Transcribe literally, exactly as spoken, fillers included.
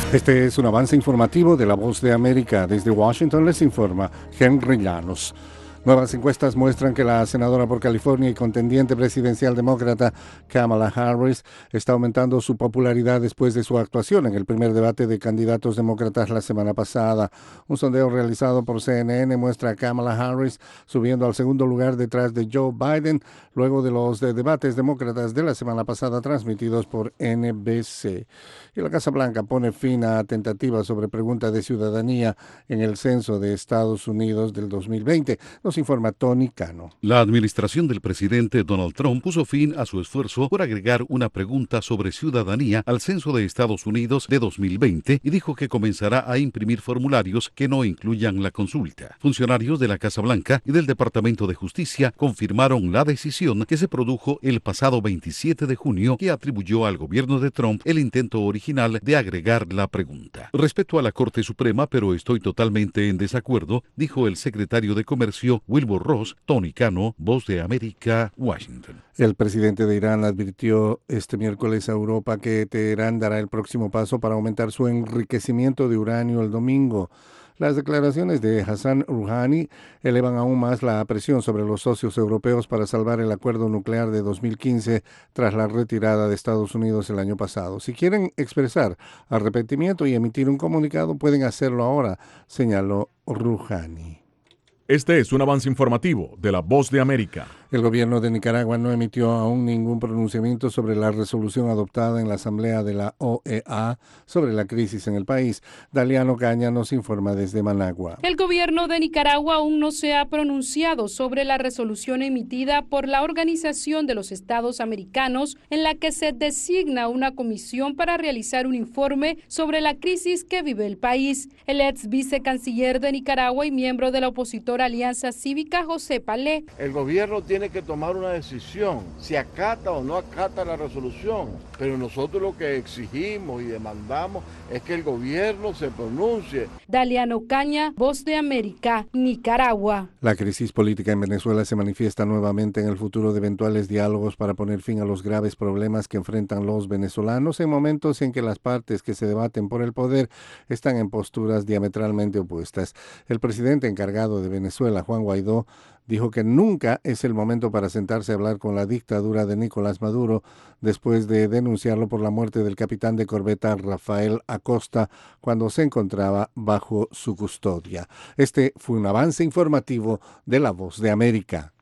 Este es un avance informativo de La Voz de América. Desde Washington les informa Henry Llanos. Nuevas encuestas muestran que la senadora por California y contendiente presidencial demócrata Kamala Harris está aumentando su popularidad después de su actuación en el primer debate de candidatos demócratas la semana pasada. Un sondeo realizado por C N N muestra a Kamala Harris subiendo al segundo lugar detrás de Joe Biden, luego de los de debates demócratas de la semana pasada transmitidos por N B C. Y la Casa Blanca pone fin a tentativas sobre pregunta de ciudadanía en el censo de Estados Unidos del dos mil veinte. Nos informa Tony Cano. La administración del presidente Donald Trump puso fin a su esfuerzo por agregar una pregunta sobre ciudadanía al censo de Estados Unidos de dos mil veinte y dijo que comenzará a imprimir formularios que no incluyan la consulta. Funcionarios de la Casa Blanca y del Departamento de Justicia confirmaron la decisión que se produjo el pasado veintisiete de junio, que atribuyó al gobierno de Trump el intento original de agregar la pregunta. Respeto a la Corte Suprema, pero estoy totalmente en desacuerdo, dijo el secretario de Comercio Wilbur Ross. Tony Cano, Voz de América, Washington. El presidente de Irán advirtió este miércoles a Europa que Teherán dará el próximo paso para aumentar su enriquecimiento de uranio el domingo. Las declaraciones de Hassan Rouhani elevan aún más la presión sobre los socios europeos para salvar el acuerdo nuclear de dos mil quince tras la retirada de Estados Unidos el año pasado. Si quieren expresar arrepentimiento y emitir un comunicado, pueden hacerlo ahora, señaló Rouhani. Este es un avance informativo de La Voz de América. El gobierno de Nicaragua no emitió aún ningún pronunciamiento sobre la resolución adoptada en la Asamblea de la O E A sobre la crisis en el país. Daliano Caña nos informa desde Managua. El gobierno de Nicaragua aún no se ha pronunciado sobre la resolución emitida por la Organización de los Estados Americanos en la que se designa una comisión para realizar un informe sobre la crisis que vive el país. El ex vicecanciller de Nicaragua y miembro de la opositora Alianza Cívica, José Palé. El gobierno tiene que tomar una decisión, si acata o no acata la resolución, pero nosotros lo que exigimos y demandamos es que el gobierno se pronuncie. Daliano Caña, Voz de América, Nicaragua. La crisis política en Venezuela se manifiesta nuevamente en el futuro de eventuales diálogos para poner fin a los graves problemas que enfrentan los venezolanos en momentos en que las partes que se debaten por el poder están en posturas diametralmente opuestas. El presidente encargado de Venezuela, Juan Guaidó, dijo que nunca es el momento para sentarse a hablar con la dictadura de Nicolás Maduro después de denunciarlo por la muerte del capitán de corbeta Rafael Acosta cuando se encontraba bajo su custodia. Este fue un avance informativo de La Voz de América.